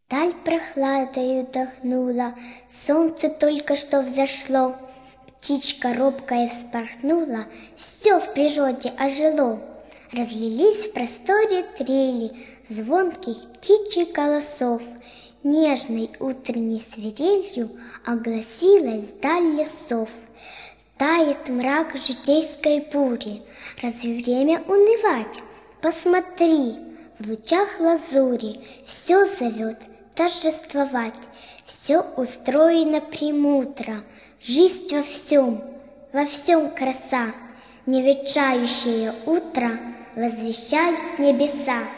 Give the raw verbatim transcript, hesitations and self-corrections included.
Даль прохладою дохнула, солнце только что взошло, птичка робкая вспорхнула, все в природе ожило. Разлились в просторе трели звонких птичьих голосов, нежной утренней свирелью огласилась даль лесов. Тает мрак житейской бури, разве время унывать? Посмотри, в лучах лазури все зовет торжествовать, все устроено премудро, жизнь во всем, во всем краса, неветшающее утро возвещает небеса.